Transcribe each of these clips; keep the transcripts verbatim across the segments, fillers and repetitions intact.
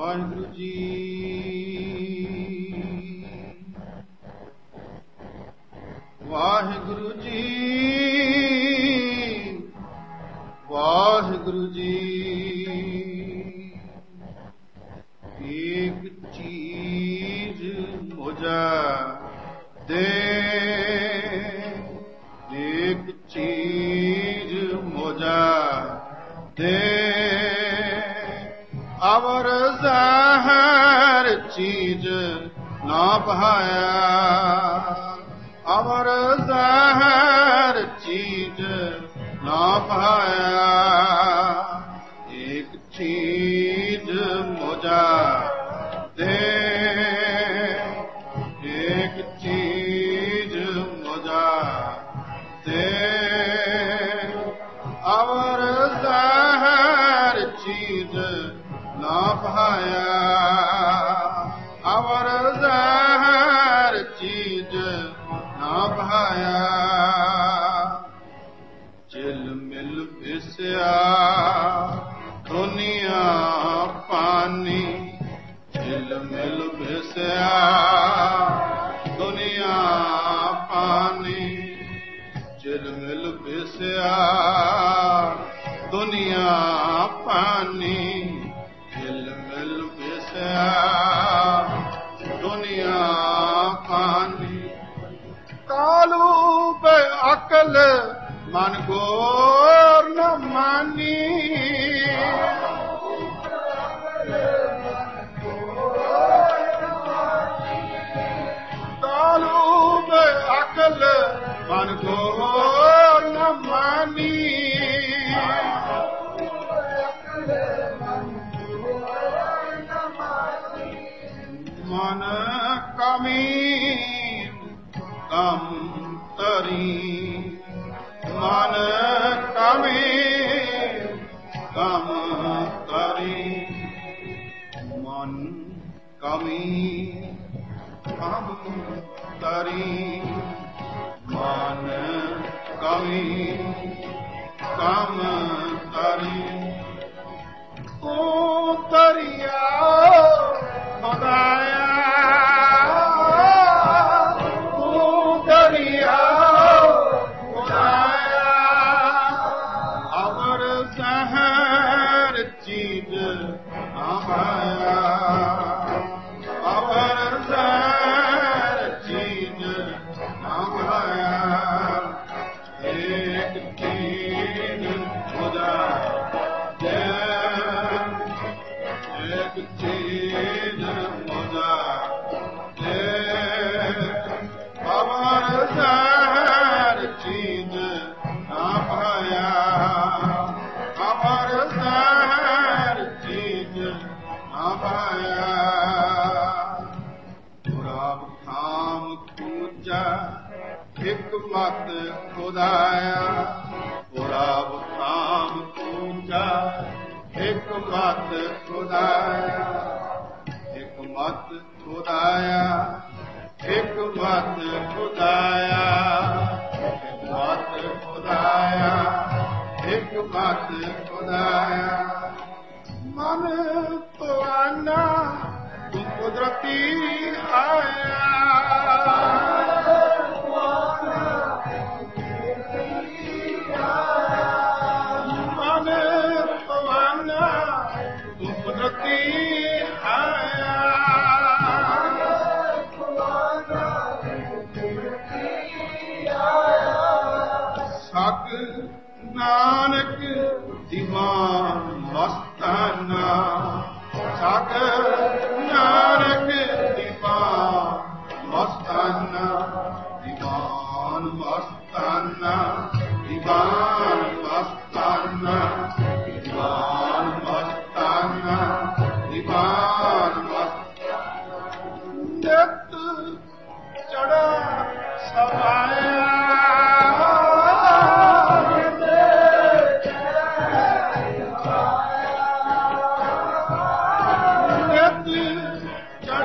ਵਾਹਿਗੁਰੂ ਜੀ। ਵਾਹਿਗੁਰੂ ਜੀ, ਵਾਹਿਗੁਰੂ ਜੀ। ਇੱਕ ਚੀਜ਼ ਮੁਝੇ ਦੇ, ਇੱਕ ਚੀਜ਼ ਮੁਝੇ ਦੇ, ਅਵਰ ਜ਼ਹਿਰ ਚੀਜ਼ ਨਾ ਪਾਇਆ, ਅਵਰ ਜ਼ਹਿਰ ਚੀਜ਼ ਨਾ ਪਾਇਆ। ਇੱਕ ਚੀਜ਼ ਮੁਝੇ ਦੇ, ਇੱਕ ਚੀਜ਼ ਮੁਝੇ ਦੇ, ਅਵਰ ਜ਼ਹਿਰ ਚੀਜ਼ ਨਾ ਪਾਇਆ, ਅਵਰ ਜ਼ਹਿਰ ਚੀਜ਼ ਨਾ ਪਾਇਆ। ਚਿਲ ਮਿਲ ਪਿਸਿਆ ਦੁਨੀਆ ਪਾਣੀ, ਚਿਲ ਮਿਲ ਪਿਸਿਆ ਦੁਨੀਆ ਪਾਣੀ, ਚਿਲ ਮਿਲ ਪਿਸਿਆ ਦੁਨੀਆ ਪਾਣੀ, ਚਿਲ ਮਿਲ ਪਿਸਿਆ ਦੁਨੀਆ ਪਾਣੀ। ਕਾਲੂ ਬੇ ਅਕਲ ਮਨ ਗੋਰ ਨ ਮਾਨੀ, ਕਾਲੂ ਬੇ ਅਕਲ ਮਨ ਗੋਰ ਨ ਮਾਨੀ, ਮਨ ਕਮੀ ਕਮ ਤਰੀ, ਮਨ ਕਮੀ ਕਮ ਤਰੀ, ਮਨ ਕਮੀ ਕਮ ਤਰੀ, ਮਨ ਕਮੀ ਕਮ ਤਰੀ। ਤੂੰ ਤਰਿਆ ਖੁਦਾਇਆ, ਤੂੰ ਦਰਿਆ ਖੁਦਾਇਆ, ਅਵਰ ਜ਼ਹਿਰ ਚੀਜ਼ ਨਾ ਪਾਇਆ, ਅਵਰ ਜ਼ਹਿਰ ਚੀਜ਼ ਨਾ ਪਾਇਆ। ਇੱਕ ਚੀਜ਼ ਖੁਦਾ ਦੇ, ਇੱਕ ਚੀਜ਼ ਮੁਝੇ ਦੇ, ਅਵਰ ਜ਼ਹਿਰ ਚੀਜ਼ ਨਾ ਪਾਇਆ, ਅਵਰ ਜ਼ਹਿਰ ਚੀਜ਼ ਨਾ ਪਾਇਆ। ਪੁਰਬ ਖਾਮ ਪੂਜਾ ਇੱਕ ਮਤ ਖੁਦਾਇਆ, ਪੁਰਬ ਖਾਮ ਪੂਜਾ ਇੱਕ ਮਤ ਖੁਦਾਇਆ, ਇੱਕ ਮਤ ਖੁਦਾਇਆ, ਇੱਕ ਮਤ ਖੁਦਾਇਆ, ਇੱਕ ਮਤ ਖੁਦਾਇਆ, ਇੱਕ ਮਤ ਖੁਦਾਇਆ। ਮਨ ਤੁਆਨਾ ਤੂੰ ਕੁਦਰਤੀ ਆਇਆ, ਮਨ ਤੁਆਨਾ ਤੂੰ ਕੁਦਰਤੀ ਆਇਆ, ਸਤ ਨਾਨਕ ਦੀਵਾਨ ਮਸਤਾਨਾ, ਸਤ ਨਾਨਕ ਦੀਵਾਨ ਮਸਤਾਨਾ, ਦੀਵਾਨ ਮਸਤਾਨਾ, ਦੀਵਾਨ ਮਸਤਾਨਾ, ਦੀਵਾਨ ਮਸਤਾਨਾ, ਦੀਵਾਨ ਮਸਤਾਨਾ। ਨਿਤ ਚੜਾ ਸਵਾਇਆ, ਨਿਤ ਚੜਾ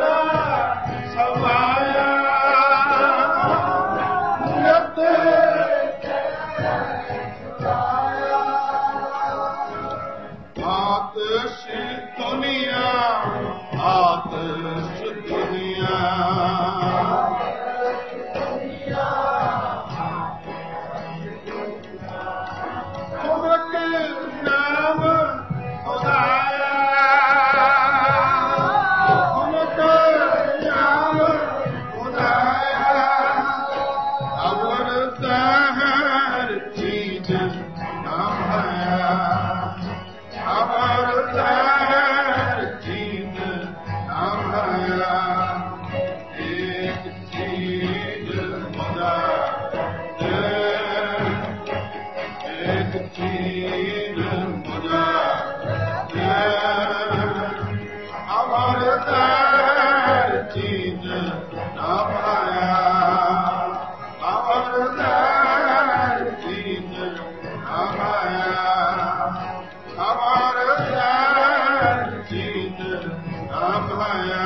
ਹਮਾਇਆ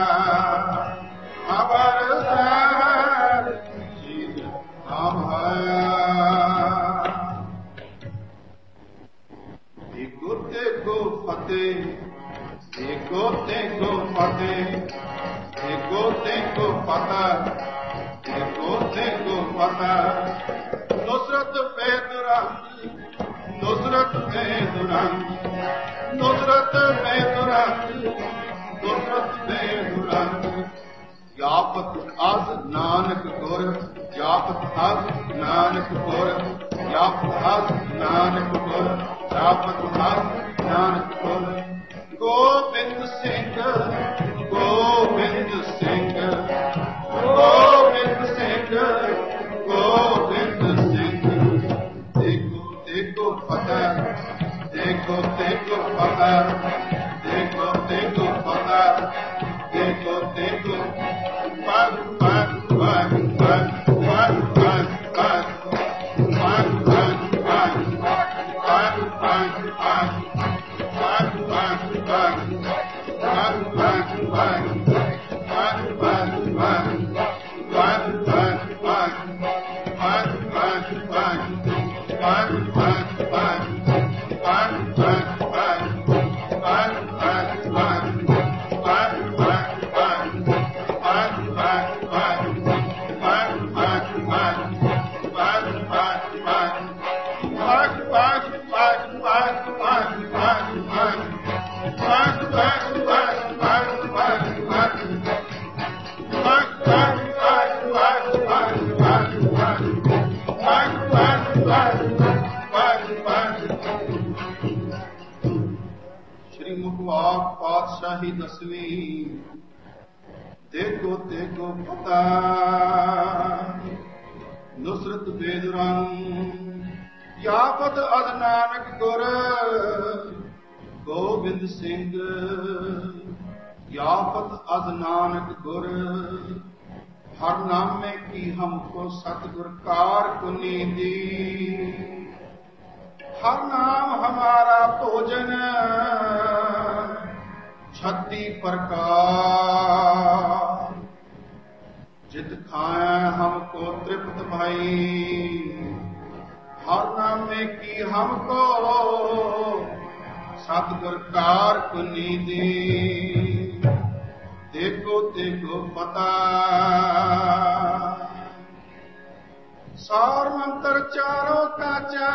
ਅਵਰ ਸਹਿਰ ਚੀਜ਼ ਹਮਾਇਆ ਦੇਖੋ ਦੇਖੋ ਫਤਿਹ ਦੇਖੋ ਦੇਖੋ ਫਤਿਹ ਦੇਖੋ ਦੇਖੋ ਫਤਿਹ ਦੇਖੋ ਦੇਖੋ ਫਤਿਹ ਨੁਸਰਤ ਬੇਦੁਰੰਗ ਨੁਸਰਤ ਬੇਦੁਰੰਗ ਨੁਸਰਤ ਬੇਦੁਰੰਗ ਨੁਸਰਤ ਬੇਦੁਰੰਗ ਜਾਪਤ ਅਸ ਨਾਨਕ ਗੁਰ ਜਾਪਤ ਅਸ ਨਾਨਕ ਗੁਰ ਜਾਪਤ ਅਸ ਨਾਨਕ ਗੁਰ ਜਾਪਤ ਅਸ ਨਾਨਕ ਗੁਰ ਗੋਬਿੰਦ ਸਿੰਘ ਗੋਬਿੰਦ ਸਿੰਘ ਗੋਬਿੰਦ ਸਿੰਘ ਗੋਬਿੰਦ ਸਿੰਘ ਦੇਖੋ ਦੇਖੋ ਫਤਿਹ ਦੇਖੋ ਦੇਖੋ ਫਤਿਹ ਦੇਖੋ ਦੇਖੋ ਫਤਿਹ ਦੇਖੋ ਦੇਖੋ ਪਗ ਪਗ ਪਗ ਪਗ ਪਗ ਪਗ ਪਗ ਪਗ ਪਗ ਪਗ ਪਗ ਪਗ ਪਗ ਸ਼੍ਰੀ ਮੁਖਵਾਕ ਪਾਤਸ਼ਾਹੀ ਦਸਵੀਂ ਦੇਖੋ ਦੇਖੋ ਪਤਾ ਨੁਸਰਤ ਬੇਦੁਰੰਗ ਜਾਪਤ ਅਦ ਨਾਨਕ ਗੁਰ ਗੋਬਿੰਦ ਸਿੰਘ ਜਾਪਤ ਅਦ ਨਾਨਕ ਗੁਰ हर नाम में की हमको सतगुर कार कुनीदी हर नाम हमारा भोजन छत्ती प्रकार जित खाए हमको तृप्त भाई हर नाम में की हमको सतगुर कार कुनीदी देखो देखो पता सार मंत्र चारों का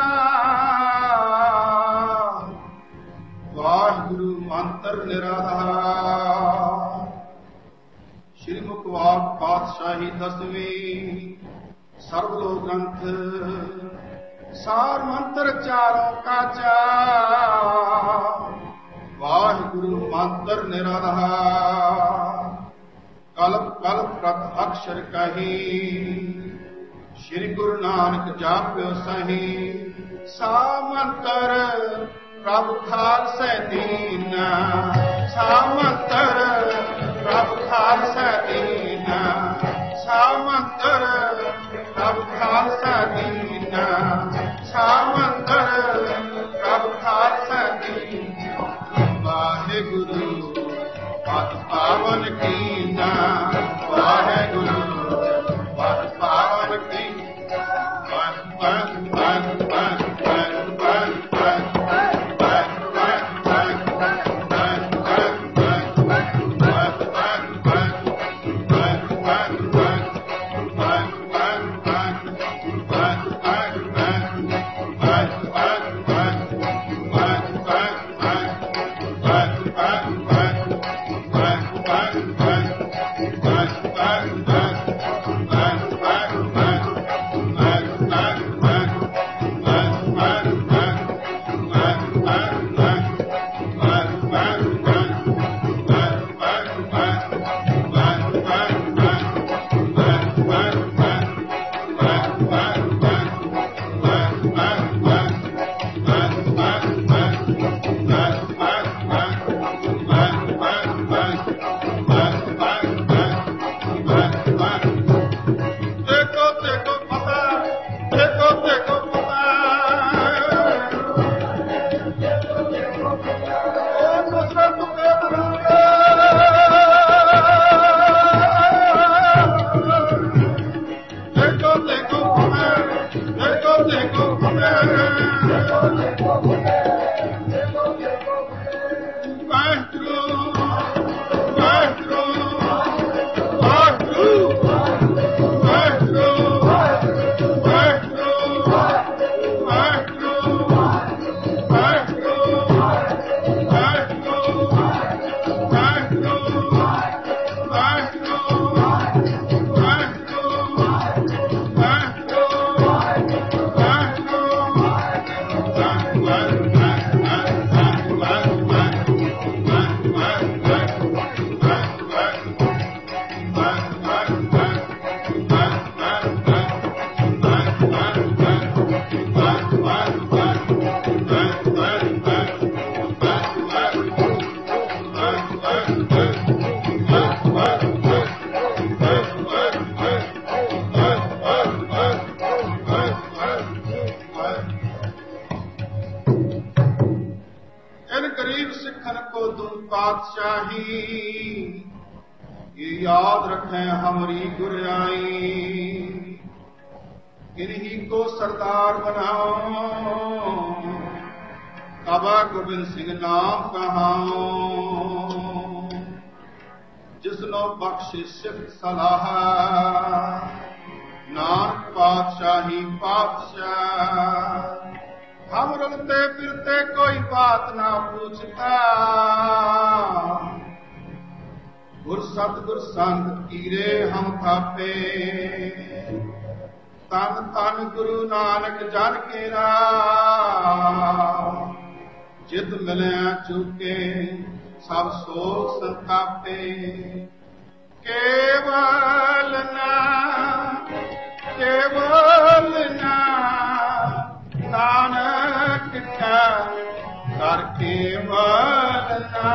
चार वाहिगुरु मंत्र निराधार श्री मुखवाक पातशाही दसवीं सर्वलोक ग्रंथ सार मंत्र चारों का चार वाहिगुरु मंत्र निराधार कल्प कल्प प्रत अक्षर कही श्री गुरु नानक जाप्यो सही सा मंत्र प्रभु खालसा दीना सा मंत्र प्रभु खालसा दीना सा मंत्र प्रभु खालसा दीना सा मंत्र प्रभु खालसा दीना वाहिगुरु पद पावन कीना वाहिगुरु पद पावन की पद पद पद पद पद पद पद Bye. पातशाही ये याद रखें हमारी गुरियाई, इन्हीं को सरदार बनाओ, बाबा गोबिंद सिंह नाम कहाओ, जिसनो बख्शे सिफ्त सलाह, नानक पातशाही पातशाह। हम रुलते फिरते कोई बात ना पूछता, गुर सतगुर संग कीरे हम थापे, तन तन गुरु नानक जन केरा, जित मिलिया चुके सब सोख संतापे। केवल ना केवल ना नानक का कर केवल ना,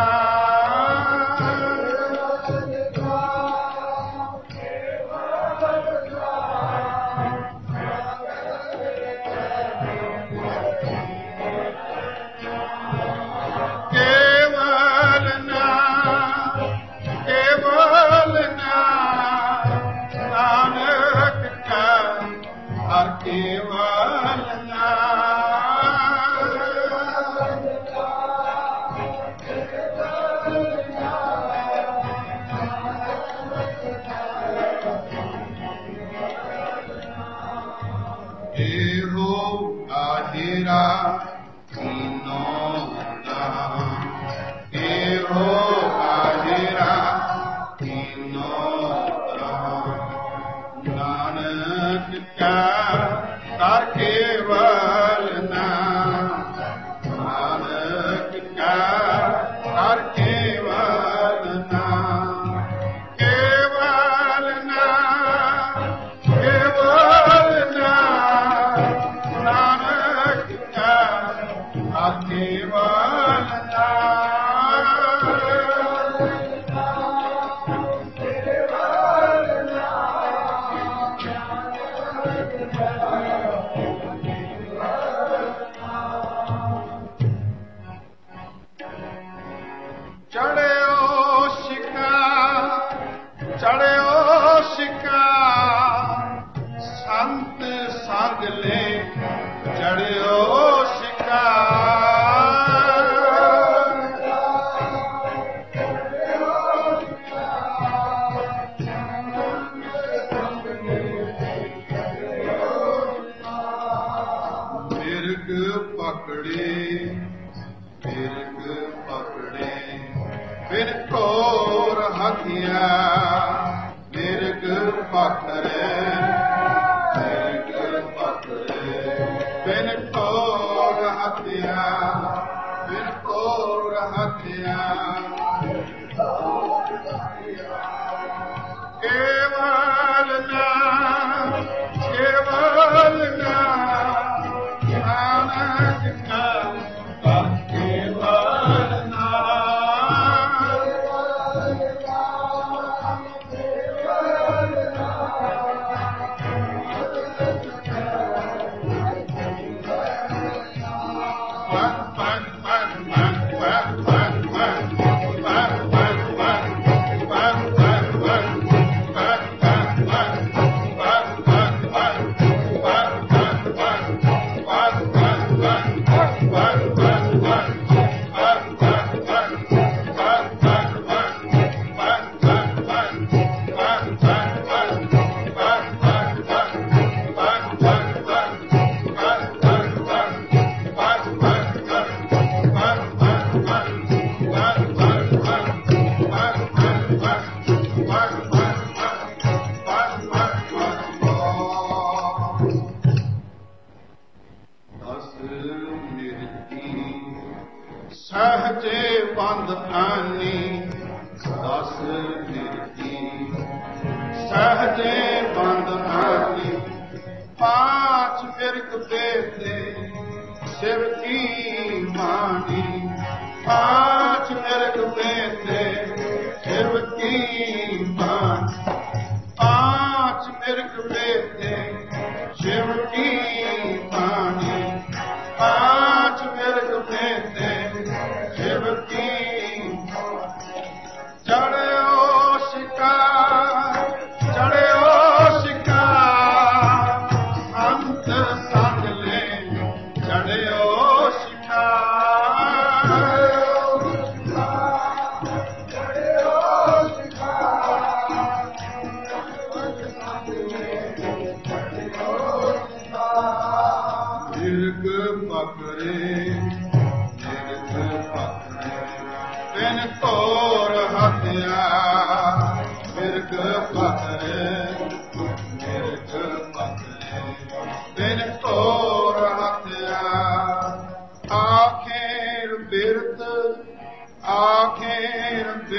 पांच मिर्ग में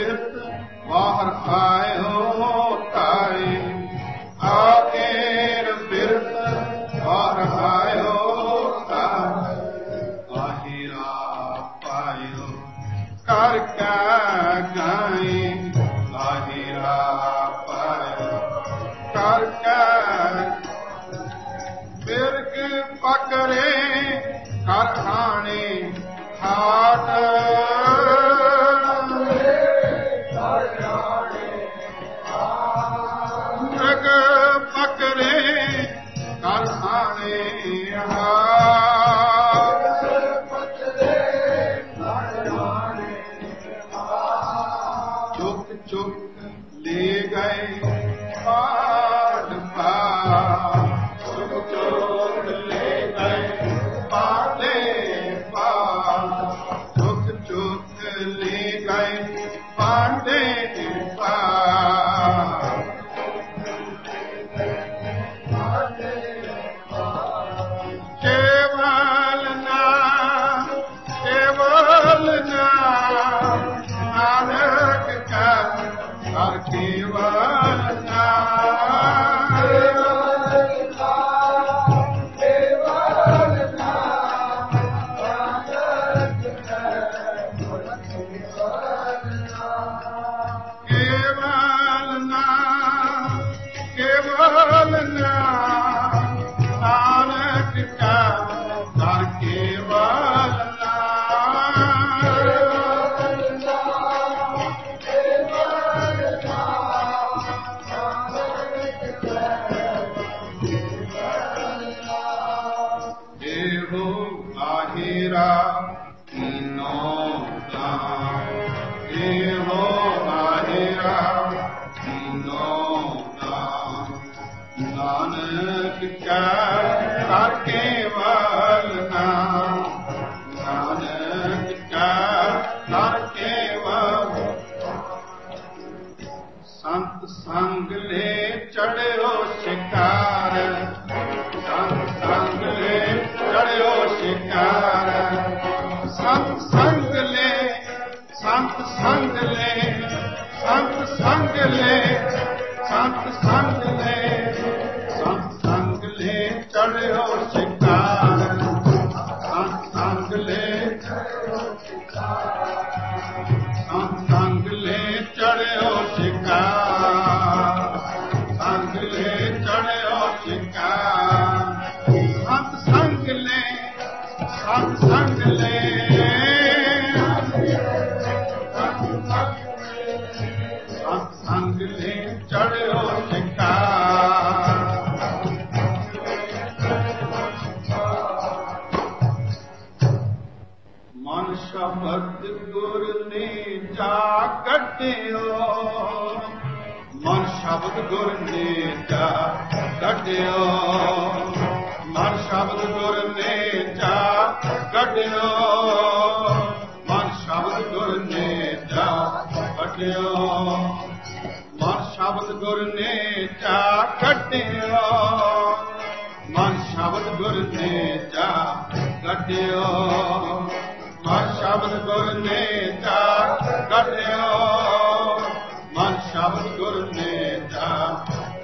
ਬਿਰਤ ਬਾਹਰ ਆਇਓ ਤਾਏ, ਆਗੇਰ ਬਿਰਤ ਬਾਹਰ ਆਇਓ ਤਾਏ, ਆਹਿਰਾ ਪਾਇਓ ਕਰ ਕੈ ਗਾਏ, ਆਹਿਰਾ ਪਾਇਓ ਕਰ ਕੈ, ਬਿਰਗ ਪਕਰੇ ਕਰ ਆਣੇ ਹਾਟ, ਬਿਰਗ ਪਕਰੇ ਕਰ ਆਣੇ ਹਾਟ, ਚੁੱਕ ਚੁੱਕ ਲੈ ਗਏ ਪਾਟ ਪਾ, ਚੁੱਕ ਚੁੱਕ ਲੈ ਗਏ ਪਾਟੇ ਪਾ, ਚੁੱਕ ਚੁੱਕ ਲੈ ਗਏ ਪਾਟੇ ਪਾ, ਕੇਵਲ ਨਾਮ ਕੇਵਲ ਨਾਮ ਨਾਨਕ ਕਾ ਹਰ ਕੇਵਲ ਨਾਮ, ਕੇਵਲ ਨਾਮ ਕੇਵਲ ਨਾਮ ਨਾਨਕ ਕਾ ਹਰ ਕੇਵਲ ਆਹਿਰਾ ਕੀਨੋ ਨਾਮ, ਇਹੋ ਆਹਿਰਾ ਕੀਨੋ ਨਾਮ, ਨਾਨਕ ਕਾ ਹਰ ਕੇਵਲ ਨਾਮ, ਨਾਨਕ ਕਾ ਹਰ ਕੇਵਲ, ਸੰਤ ਸੰਗ ਲੈ ਚੜਿਓ ਸ਼ਿਕਾਰ, ਸੰਤ ਸੰਗ ਲੈ ਚੜਿਓ ਸ਼ਿਕਾਰ, ਸੰਤ ਸੰਗ ਲੈ ਸੰਤ ਸੰਗ ਲੈ ਸੰਤ ਸੰਗ ਲੈ ਸੰਤ ਸੰਗ ਲੈ ਸੰਤ ਸੰਗ ਲੈ ਚੜਿਓ ਸ਼ਿਕਾਰ, ਸੰਤ ਸੰਗ ਲੈ ਸੰਤ ਸੰਗ ਲੈ ਚੜਿਓ ਸ਼ਿਕਾਰ, ਸੰਗ ਲੈ ਚੜਿਓ ਸ਼ਿਕਾਰ, ਸੰਤ ਸੰਗ ਲੈ ਸੰਤ ਸੰਗ ਲੈ ਸੰਤ ਸੰਗ ਲੈ ਚੜਿਓ ਸ਼ਿਕਾਰ, ਮਨ ਸ਼ਬਦ ਗੁਰ ਨੇ ਜਾ ਕੱਢਿਓ, ਮਨ ਸ਼ਬਦ ਗੁਰ ਨੇ ਜਾ ਕੱਢਿਓ, ਮਨ ਸ਼ਬਦ ਗੁਰ ਨੇ ਜਾ ਕੱਢਿਓ, ਮਨ ਸ਼ਬਦ ਗੁਰ ਨੇ ਜਾ ਕੱਢਿਓ, ਮਨ ਸ਼ਬਦ ਗੁਰ ਨੇ ਜਾ ਕੱਢਿਓ, ਮਨ ਸ਼ਬਦ ਗੁਰ ਨੇ ਜਾ ਕੱਢਿਓ, ਮਨ ਸ਼ਬਦ ਗੁਰ ਨੇ ਜਾ ਕੱਢਿਓ, ਮਨ ਸ਼ਬਦ ਗੁਰ ਨੇ ਜਾ,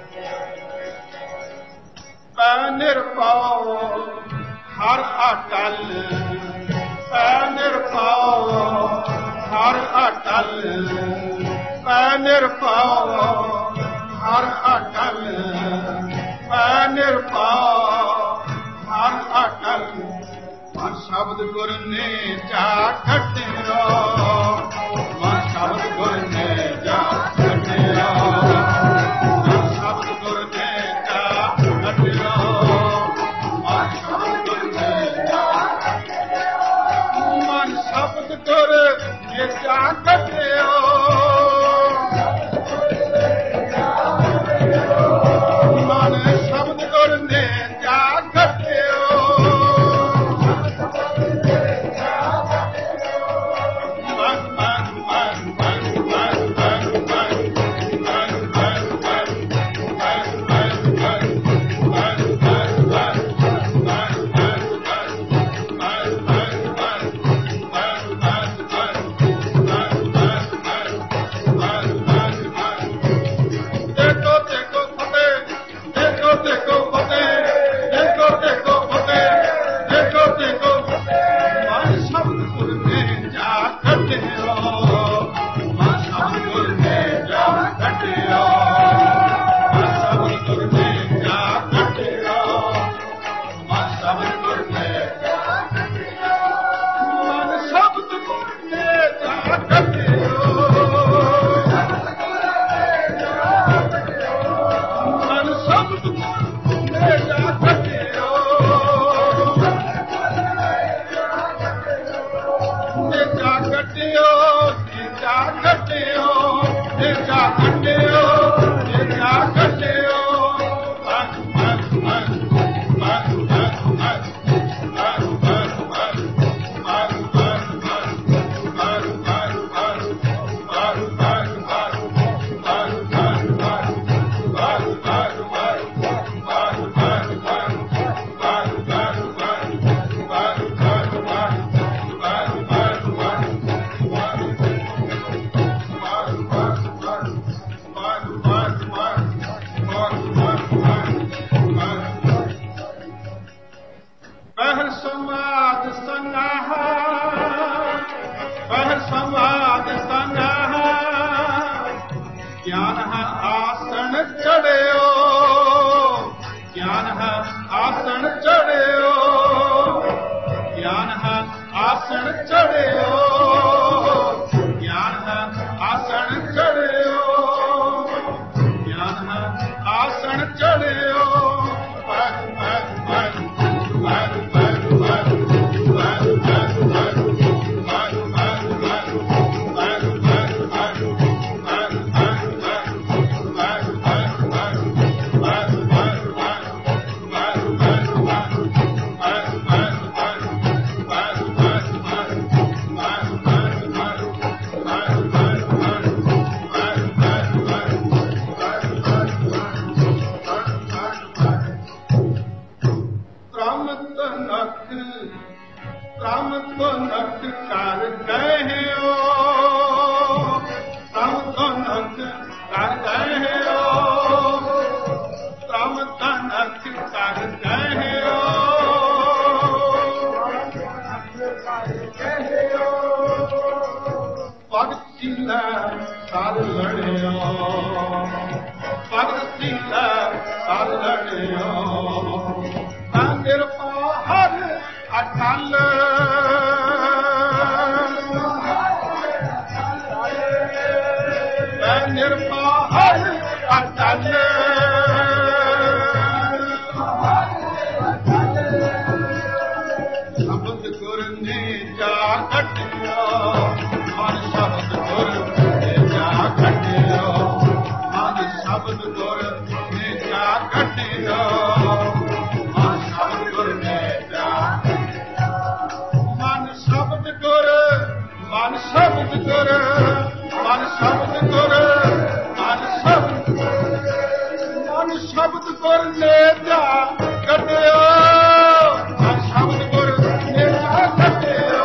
ਪੈ ਨਿਰਭਉ ਹਰ ਅਟਲ, ਪੈ ਨਿਰਭਉ ਹਰ ਅਟਲ, ਪੈ ਨਿਰਭਉ ਹਰ ਅਟਲ, ਪੈ ਨਿਰਭਉ ਹਰ ਅਟਲ, ਮਨ ਸ਼ਬਦ ਗੁਰ ਨੇ ਜਾ ਕੱਢਿਓ, ਮਨ ਸ਼ਬਦ ਗੁਰ ਨੇ ਜਾ ਕੱਢਿਓ, ਮਨ ਸ਼ਬਦ ਗੁਰ ਨੇ ਜਾ ਕੱਢਿਓ, ਮਨ ਸ਼ਬਦ ਗੁਰ ਨੇ ਜਾ ਕੱਢਿਓ, ਮਨ ਸ਼ਬਦ ਗੁਰ ਨੇ ਜਾ ਕੱਢਿਓ, ਮਨ ਸ਼ਬਦ ਗੁਰ ਨੇ ਜਾ ਕੱਢਿਓ, ਮਨ ਮਨ ਮਨ ਮਨ ਮਨ ਗਿਆਨ ਹੈ ਆਸਣ ਚੜਿਓ, ਗਿਆਨ ਹੈ ਆਸਣ ਚੜਿਓ, ਗਿਆਨ ਹੈ ਆਸਣ ਚੜਿਓ, ਗਿਆਨ ਹੈ ਆਸਣ ਚੜਿਓ, ਗਿਆਨ ਹੈ ਆਸਣ ਚੜਿਓ। ਵਾਹਿਗੁਰੂ ਵਾਹਿਗੁਰੂ ਵਾਹਿਗੁਰੂ ਵਾਹਿਗੁਰੂ ਵਾਹਿਗੁਰੂ ਵਾਹਿਗੁਰੂ ਸਰ ਲੜਿਓ, ਭਗਤ ਸੀਲਾ ਸਰ ਲੜਿਓ, ਤਾਂ ਨਿਰਭਉ ਹਰ ਅਟਲ, ਤਾਂ ਨਿਰਭਉ ਹਰ ਅਟਲ, ਸ਼ਬਦ ਗੁਰ ਨੇ ਜਾ ਕੱਟਿਓ, ਮਨ ਸ਼ਬਦ ਗੁਰ ਨੇ ਜਾ ਕੱਟਿਓ, ਮਨ ਸ਼ਬਦ ਗੁਰ ਨੇ ਜਾ ਕੱਟਿਓ, ਮਨ ਸ਼ਬਦ ਗੁਰ ਨੇ ਜਾ ਮਨ ਸ਼ਬਦ ਗੁਰ, ਮਨ ਸ਼ਬਦ ਗੁਰ, ਮਨ ਸ਼ਬਦ ਗੁਰ, ਮਨ ਸ਼ਬਦ ਮਨ ਸ਼ਬਦ ਗੁਰ ਨੇ ਜਾ ਕੱਟਿਓ, ਮਨ ਸ਼ਬਦ ਗੁਰ ਨੇ ਜਾ ਕੱਟਿਓ,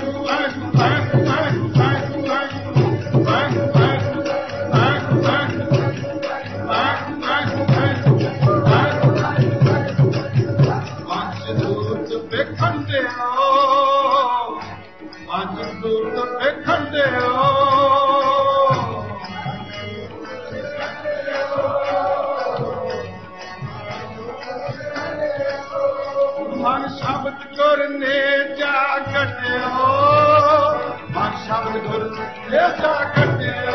ਮਨ ਸ਼ਬਦ ਗੁਰ ਨੇ ਜਾ ਕੱਟਿਓ ਮਨ ਸ਼ਬਦ ਗੁਰ ਨੇ ਜਾ ਕੱਟਿਓ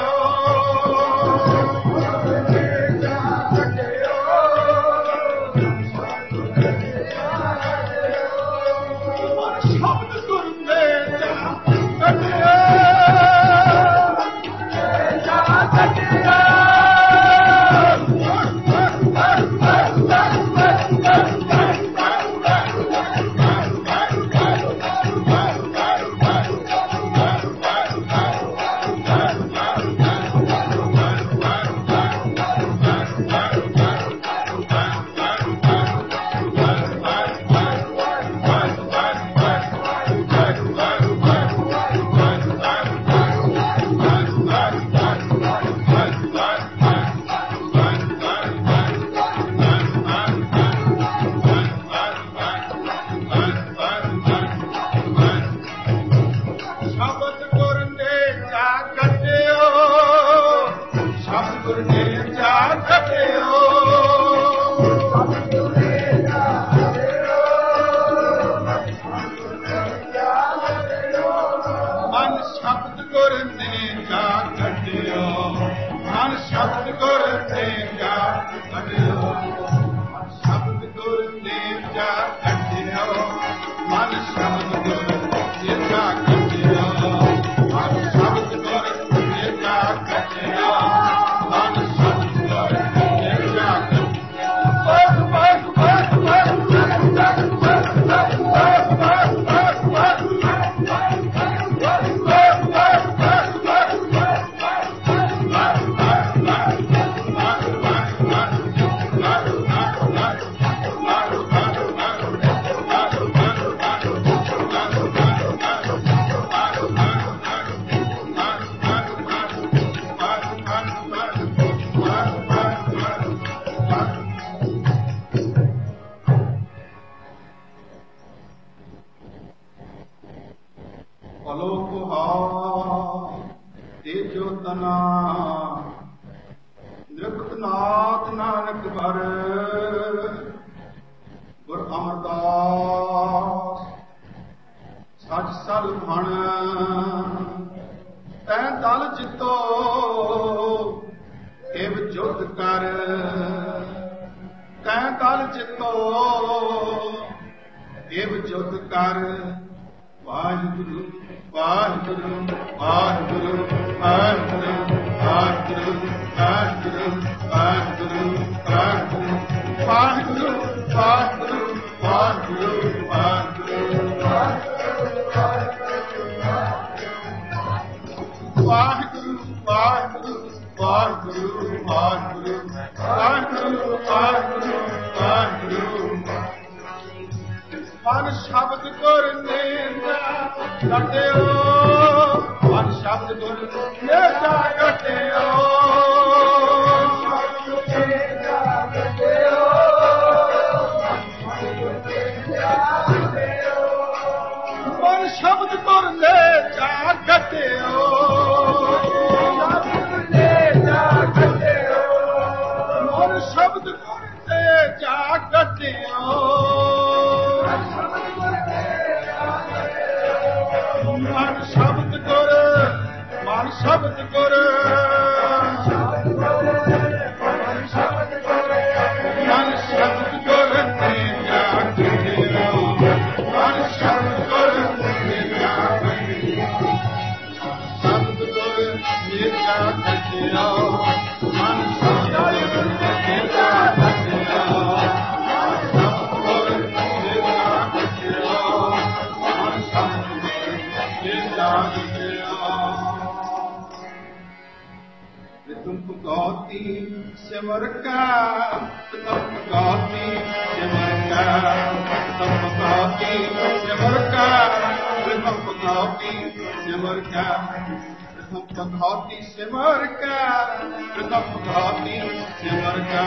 Simmer पखौती सिमर का प्रथम पखौती सिमर का प्रथम पखौती सिमर का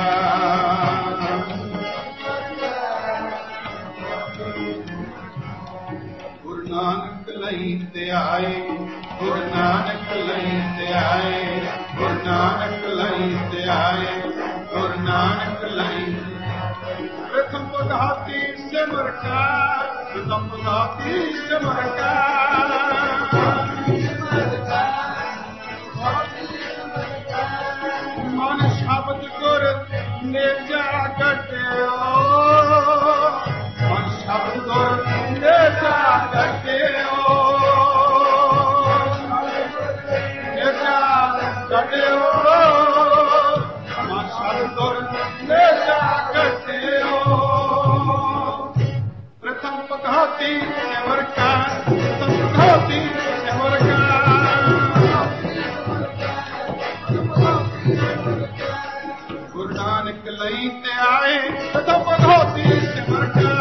गुरु नानक लई ते आए गुरु नानक लई ते आए गुरु नानक लई ते आए गुरु नानक लई प्रथम पखौती सिमर का प्रथम पखौती सिमर का मन शब्द गुर नेजा कटियो मन शब्द गुर नेजा कटियो नेजा कटियो मन शब्द गुर नेजा कटियो प्रथम पखौती सिमर का प्रथम पखौती सिमर का गुरु नानक लई ते आए प्रथम पखौती सिमर का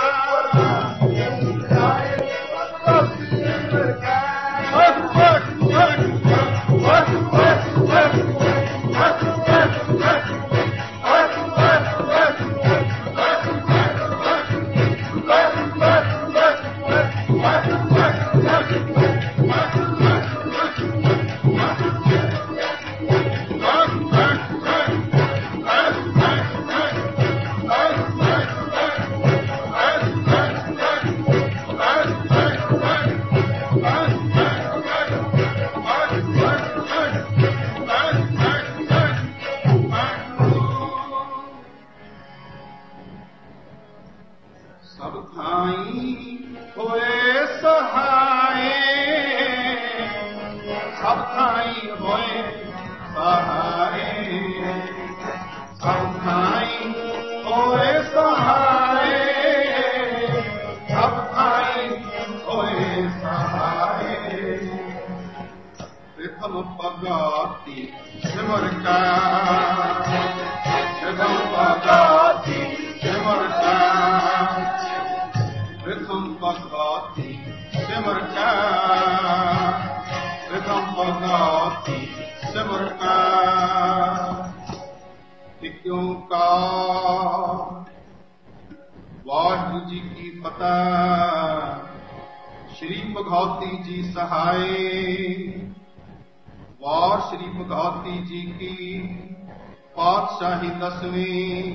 पातशाही दसवीं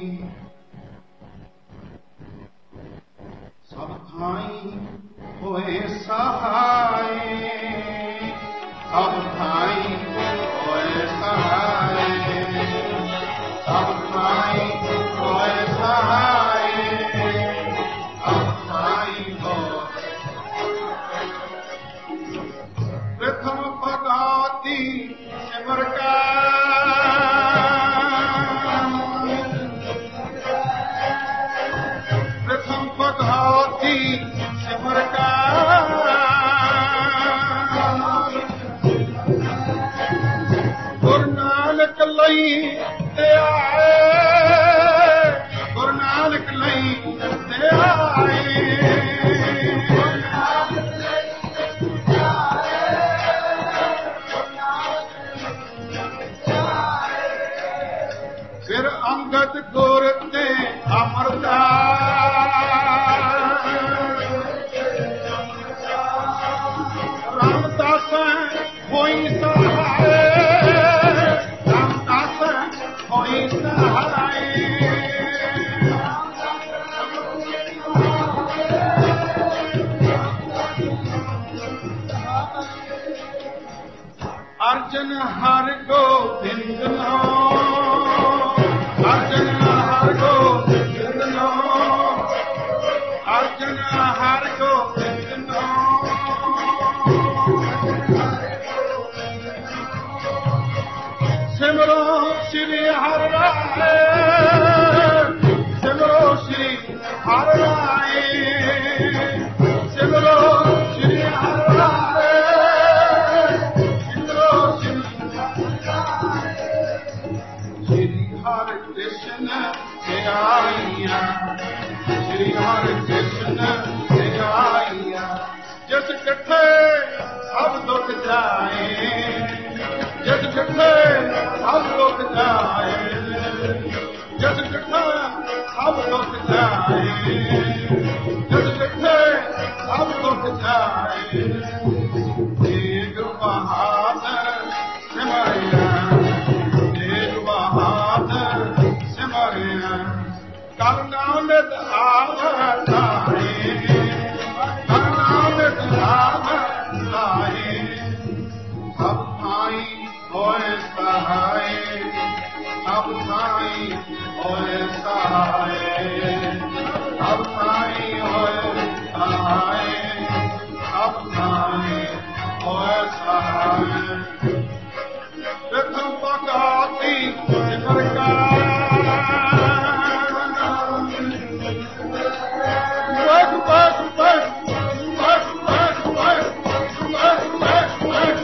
सब थाई होए सहाय सब थाई होए सहाय सब थाई होए सहाय सब थाई हो प्रथम पखौती सिमर का सिमर का गुरु नानक लई ते आए गुरु नानक लई ते आए फिर अंगद गुर ते अमरदास रामदास होई सहाय रामदास होई सहाय अर्जन हर गोविंद नो अर्जन हर गोविंद नो अर्जन हर गोविंद नो सिमरो श्री हर राय सिमरो श्री हर राय सिमरो श्री हर राय सिमरो श्री श्री हर कृष्ण से आइया श्री हर कृष्ण से आइया जिस ਜਿਸ ਕਿੱਥੇ ਸਭ ਦੁੱਖ ਜਾਏ, ਜਿਸ ਕਿੱਥੇ ਸਭ ਦੁੱਖ ਜਾਏ, ਜਿਸ ਕਿੱਥੇ ਸਭ ਦੁੱਖ ਜਾਏ, ਜਿਸ ਕਿੱਥੇ ਸਭ ਦੁੱਖ ਜਾਏ। ਤੇਗ ਬਹਾਦਰ ਸਿਮਰਿਆ, ਤੇਗ ਬਹਾਦਰ ਸਿਮਰਿਆ, ਕਰਨਾ ਨਿਤ ਆਵਰ ਲਾਏ, ਕਰਨਾ ਨਿਤ ਆਵਰ ਲਾਏ। ਸਭ ਥਾਈ ਹੋਏ ਸਹਾਏ, ਸਭ ਥਾਈ ਹੋਏ ਸਹਾਏ, ਸਭ ਥਾਈ ਹੋਏ ਸਹਾਏ, ਸਭ ਥਾਈ ਹੋਏ ਸਹਾਏ। ਪ੍ਰਥਮ ਪਕਾਤੀ ਸਿਮਰਕਾਰ, ਵਗ ਵਗ ਵਗ ਵਗ ਵਗ ਵਗ ਵਗ ਵਗ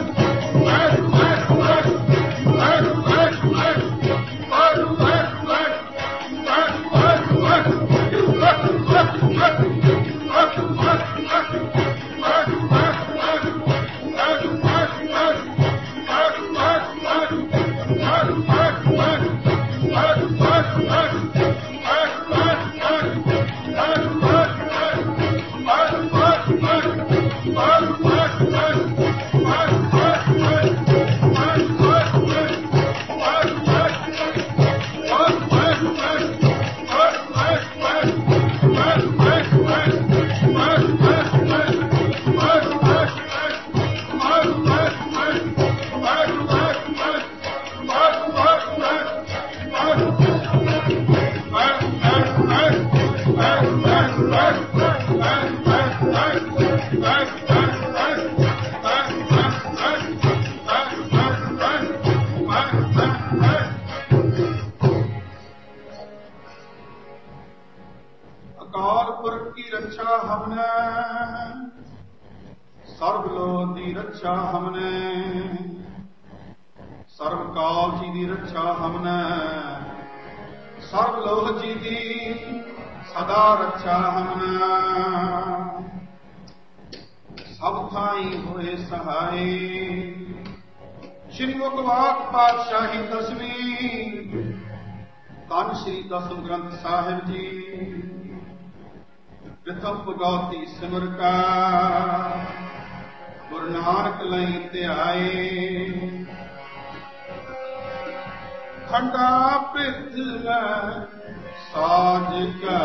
ਅਕਾਲ ਪੁਰਖ ਕੀ ਰੱਛਾ ਹਮਨੇ, ਸਰਬ ਲੋਕ ਦੀ ਰੱਛਾ ਹਮਨੇ, ਸਰਬ ਕਾਲ ਜੀ ਦੀ ਰੱਛਾ ਹਮਨੇ, ਸਰਬ ਲੋਕ ਜੀ ਦੀ ਸਦਾ ਰੱਛਾ ਹਮਨੇ। ਸਭ ਥਾਈ ਹੋਏ ਸਹਾਏ, ਸ਼੍ਰੀ ਮੁਖਵਾਕ ਪਾਤਸ਼ਾਹੀ ਦਸਵੀਂ, ਧੰਨ ਸ਼੍ਰੀ ਦਸਮ ਗ੍ਰੰਥ ਸਾਹਿਬ ਜੀ। ਪ੍ਰਥਮ ਭਗਉਤੀ ਸਿਮਰ ਕਾ, ਗੁਰੂ ਨਾਨਕ ਲਈ ਧਿਆਏ। ਖੰਡਾ ਪ੍ਰਿਥ ਸਾਜ ਕਾ,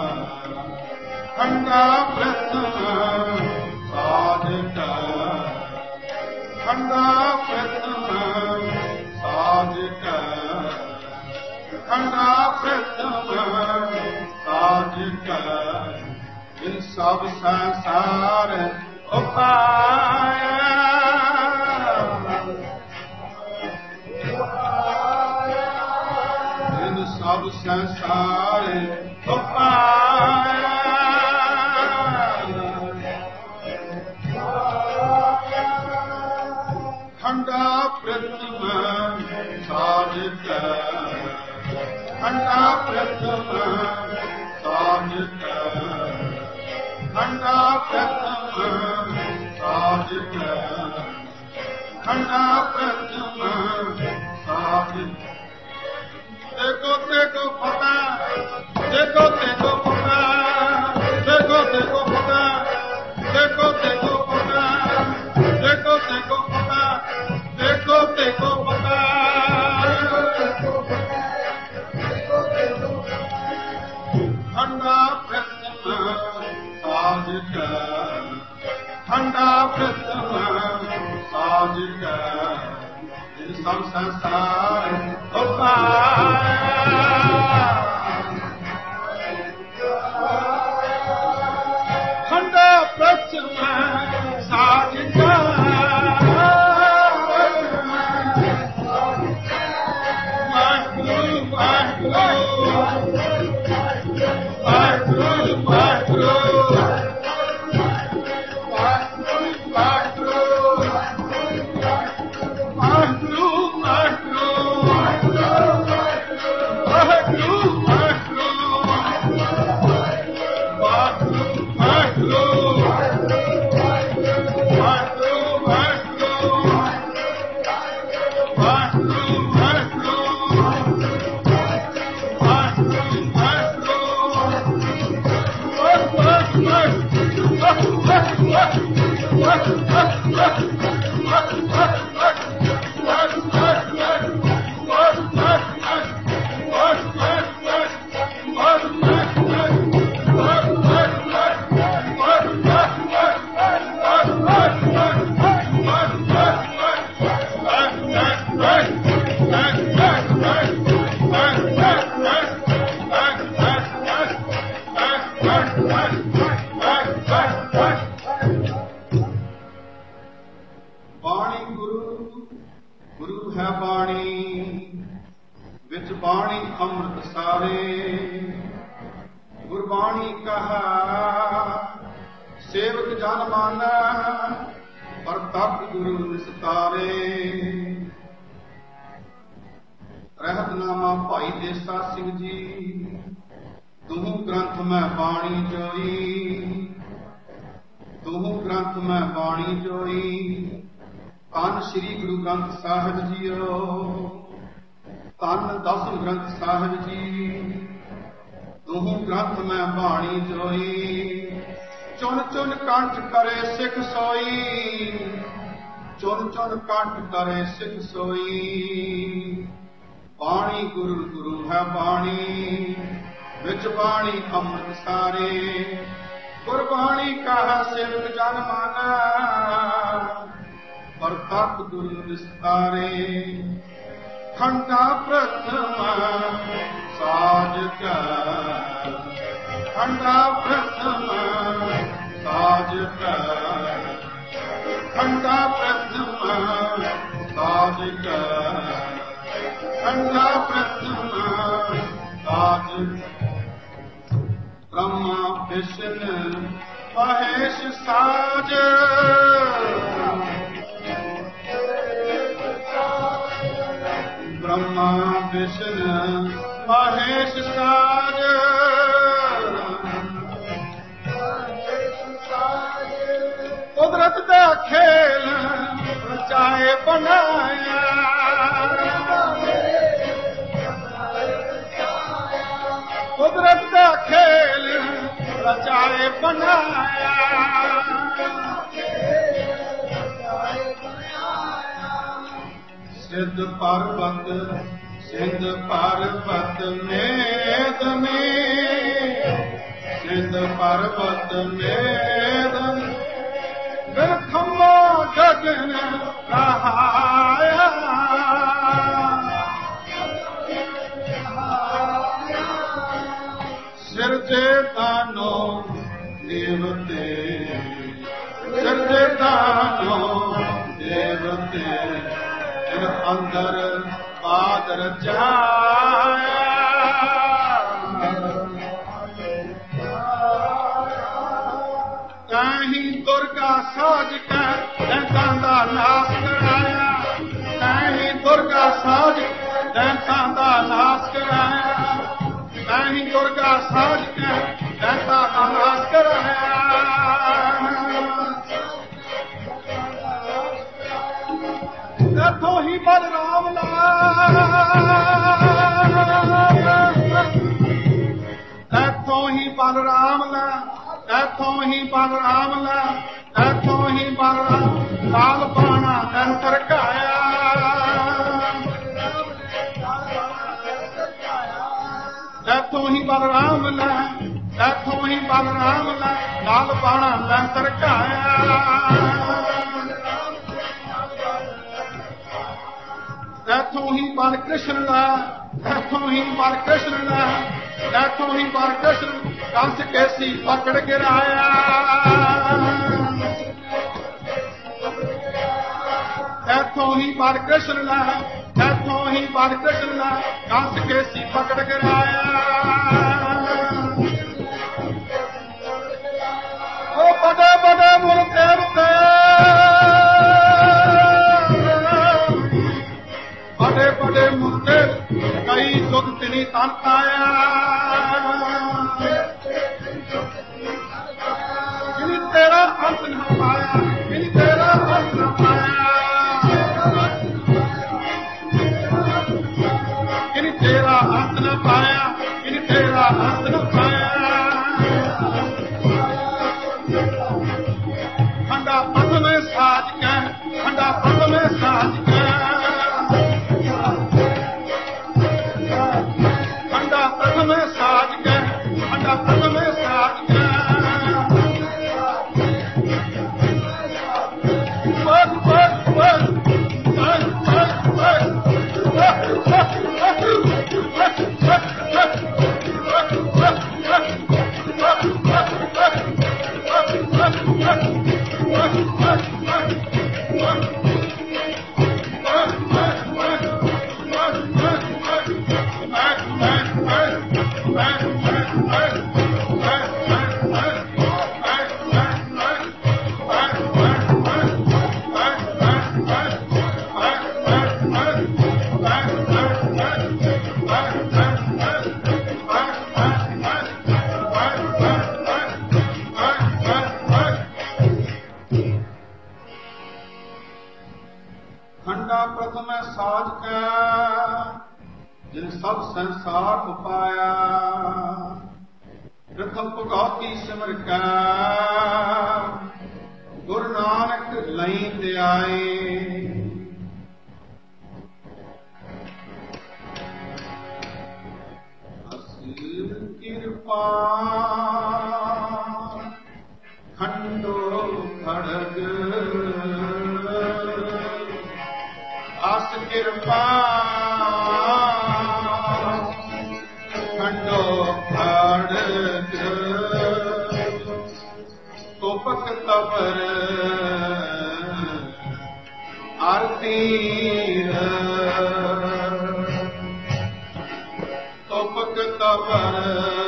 ਖੰਡਾ ਪ੍ਰਿਥ ਸਾਜ ਕਾ, ਖੰਡਾ ਪ੍ਰਿਥ ਸਾਜ ਕਾ, ਖੰਡਾ ਪ੍ਰਿਥ ਸਾਜ ਕਾ। ਇਨ ਸਭ ਸੰਸਾਰ ਉਪਾਇਆ, ਇਨ ਸਭ ਸੰਸਾਰ ਉਪਾਇਆ। ਖੰਡਾ ਪ੍ਰਥਮ ਸਾਜ ਕਾ, ਖੰਡਾ ਪ੍ਰਥਮ ਸਾਜ ਕਾ, ਖੰਡਾ ਪ੍ਰਥਮ ਸਾਜ ਕਾ, ਖੰਡਾ ਪ੍ਰਥਮ ਸਾਜ। ਦੇਖੋ ਦੇਖੋ ਪਤਾ, ਦੇਖੋ ਦੇਖੋ ਪਤਾ, ਦੇਖੋ ਦੇਖੋ ਪਤਾ, ਦੇਖੋ ਦੇਖੋ ਪਤਾ, ਦੇਖੋ ਦੇਖੋ ਪਤਾ, ਦੇਖੋ ਦੇਖੋ ਪਤਾ। ਖੰਡਾ ਪ੍ਰਥਮ ਸਾਜ ਕਾ, ਖੰਡਾ ਪ੍ਰਥਮ ਸਾਜ ਕਾ। ਇਨ ਸਭ ਸੰਸਾਰ ਉਪਾਇਆ, ਖੰਡਾ ਪ੍ਰਥਮ ਸਾਜ ਕਾ। ਵਾਹਿਗੁਰੂ ਵਾਹਿਗੁਰੂ ਵਾਹਿਗੁਰੂ ਵਾਹਿਗੁਰੂ ਵਾਹਿਗੁਰੂ ਵਾਹਿਗੁਰੂ ਰਹਿਤਨਾਮਾ ਭਾਈ ਦੇਸਾ ਸਿੰਘ ਜੀ। ਤੁਹੂ ਗ੍ਰੰਥ ਮੈਂ ਬਾਣੀ ਜੋਈ, ਤੁਹੂ ਗ੍ਰੰਥ ਮੈਂ ਬਾਣੀ ਜੋਈ। ਧੰਨ ਸ੍ਰੀ ਗੁਰੂ ਗ੍ਰੰਥ ਸਾਹਿਬ ਜੀਓ, ਧੰਨ ਦਸਮ ਗ੍ਰੰਥ ਸਾਹਿਬ ਜੀ। ਤੁਹੂ ਗ੍ਰੰਥ ਮੈਂ ਬਾਣੀ ਜੋਈ। ਚੁਣ ਚੁਣ ਕੰਠ ਕਰੇ ਸਿੱਖ ਸੋਈ, ਚੁਣ ਚੁਣ ਕੰਠ ਕਰੇ ਸਿੱਖ ਸੋਈ। ਬਾਣੀ ਗੁਰੂ ਗੁਰੂ ਹੈ ਬਾਣੀ, ਵਿੱਚ ਬਾਣੀ ਅੰਮ੍ਰਿਤ ਸਾਰੇ। ਗੁਰਬਾਣੀ ਕਹਾ ਸੇਵਕ ਜਨ ਮਾਨਾ, ਪ੍ਰਤੱਖ ਗੁਰੂ ਵਿਸਤਾਰੇ। ਖੰਡਾ ਪ੍ਰਥਮ ਸਾਜ ਕਾ, ਖੰਡਾ ਪ੍ਰਥਮ ਸਾਜ ਕਾ, ਖੰਡਾ ਪ੍ਰਥਮ ਸਾਜ ਕਾ, ਖੰਡਾ ਪ੍ਰਥਮ ਸਾਜ। ਬ੍ਰਹਮਾ ਵਿਸ਼ਨ ਮਹੇਸ਼ ਸਾਜ, ਬ੍ਰਹਮਾ ਵਿਸ਼ਨ ਮਹੇਸ਼ ਸਾਜ। ਕੁਦਰਤ ਦਾ ਖੇਲ ਰਚਾਏ ਬਣਾਇਆ, ਕੁਦਰਤ ਦਾ ਖੇਲ ਰਚਾਏ ਬਣਾਇਆ। ਸਿੱਧ ਪਰਬਤ ਸਿੰਧ ਪਰਬਤ ਮੇਦਨੀ, ਸਿੰਧ ਪਰਬਤ ਮੇਦਨੀ। ਬਿਰਖਮਾ ਗਗਨ ਰਹਾਇਆ, ਸਿਰਜੇ ਦਾਨੋ ਦੇਵਤੇ, ਸਿਰਜੇ ਦਾਨੋ ਦੇਵਤੇ। ਅੰਦਰ ਬਾਦਰ ਜਾਇਆ, ਤਾਹੀਂ ਦੁਰਗਾ ਸਾਜ ਕੇ ਦੈਂਤਾਂ ਦਾ ਨਾਸ ਕਰਾਇਆ, ਤਾਹੀਂ ਦੁਰਗਾ ਸਾਜ ਦੈਂਤਾਂ ਦਾ ਨਾਸ ਕਰਾਇਆ, ਤਾਹੀਂ ਦੁਰਗਾ ਸਾਜ ਕੇ ਦੈਂਤਾਂ ਦਾ ਨਾਸ ਕਰਾਇਆ। ਇੱਥੋਂ ਹੀ ਬਲਰਾਮ ਲਾ, ਇੱਥੋਂ ਹੀ ਬਲਰਾਮ ਲਾ, ਇੱਥੋਂ ਹੀ ਬਲਰਾਮ ਲਾ, ਇੱਥੋਂ ਹੀ ਬਲਰਾਮ ਲਾਲ ਬਾਣਾ ਅੰਤਰ ਕਾਇਆ। ਇੱਥੋਂ ਹੀ ਬਲਰਾਮ ਲਾ, ਇੱਥੋਂ ਹੀ ਬਲਰਾਮ ਲਾ, ਲਾਲ ਬਾਣਾ ਅੰਤਰ ਕਾਇਆ। ਇੱਥੋਂ ਹੀ ਬਲ ਕ੍ਰਿਸ਼ਨ ਦਾ, ਇੱਥੋਂ ਹੀ ਬਲ ਕ੍ਰਿਸ਼ਨ ਦਾ, ਇੱਥੋਂ ਹੀ ਬਲ ਕ੍ਰਿਸ਼ਨ ਕੰਸ ਕੇਸੀ ਪਕੜ ਗਿਰਾਇਆ। ਇੱਥੋਂ ਹੀ ਬਲ ਕ੍ਰਿਸ਼ਨ ਦਾ, ਇੱਥੋਂ ਹੀ ਬਲ ਕ੍ਰਿਸ਼ਨ ਦਾ ਕੰਸ ਕੇਸੀ ਪਕੜ ਗਿਰਾਇਆ। ਉਹ ਬੜੇ ਬੜੇ ਮੁਰ ਦੇਵਤੇ, ਬੜੇ ਬੜੇ ਮੁਰਦੇ ਕਈ ਸੁਧ ਤਿਨੀ ਤਨ ਆਇਆ। ਜਿਨੀ ਤੇਰਾ ਅੰਤ ਨਾ ਪਾਇਆ, ਜਿਨੀ ਤੇਰਾ ਅੰਤ ਨਾ ਪਾਇਆ, ਜਿਨੀ ਤੇਰਾ ਅੰਤ ਨਾ ਪਾਇਆ, ਜਿਨੀ ਤੇਰਾ ਅੰਤ ਨਾ ਪਾਇਆ। खंडा पद में साज के खंडा पद में साज के खंडा पद में साज के खंडा पद में साज के बस बस बस सब संसार उपाया प्रथम भगवती सिमर का गुरु नानक लई ते आए असील कृपा खंडो खड़ग अस कृपा खंडो खड़ग तोपक तबर आरतीर तोपक तबर